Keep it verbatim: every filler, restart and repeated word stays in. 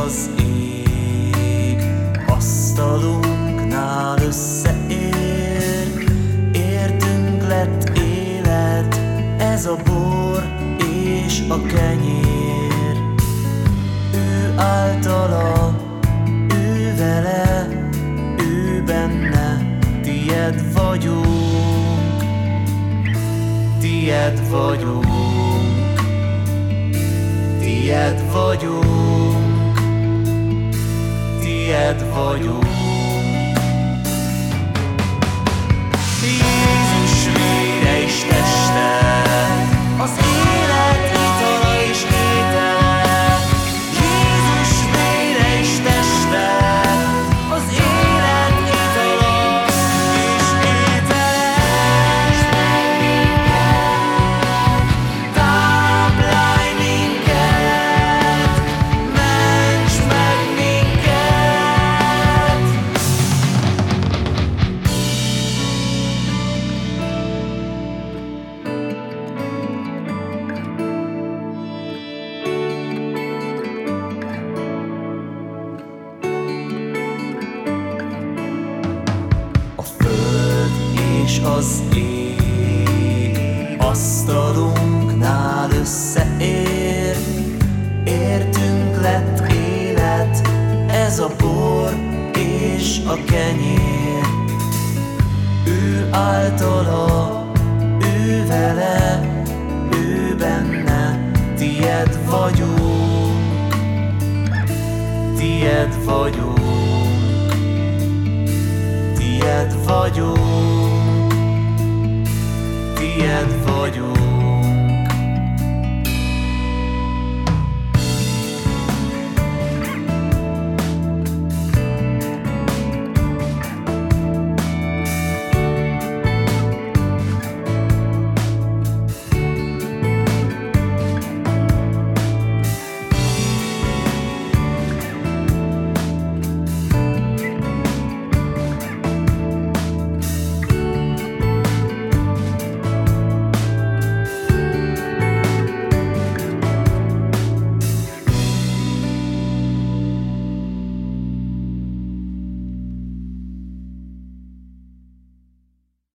az ég, asztalunknál összeér. Értünk lett élet, ez a bor és a kenyér. Ő általa, ő vele, ő benne, tied vagyunk, tied vagyunk, tied vagyunk, tied vagyunk. Jézus vére és teste, az élet itala és étele. Jézus vére és teste, az élet itala és étele. Táplálj minket, ments meg minket. A föld és az ég, asztalunknál összeér. Értünk lett élet, ez a bor és a kenyér. Ő általa, ő vele, ő benne, tied vagyunk, tied vagyunk, tied vagyunk, tied vagyunk.